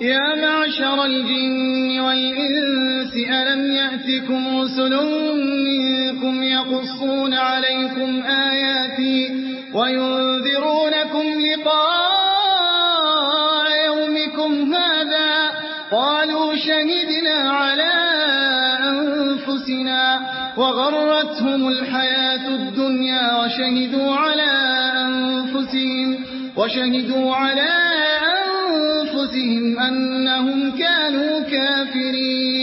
يا معشر الجن والإنس ألم يأتكم رسل منكم يقصون عليكم آياتي وينذرونكم لقاء يومكم هذا قالوا شهدنا على أنفسنا وغرتهم الحياة الدنيا وشهدوا على أنفسهم أنهم كانوا كافرين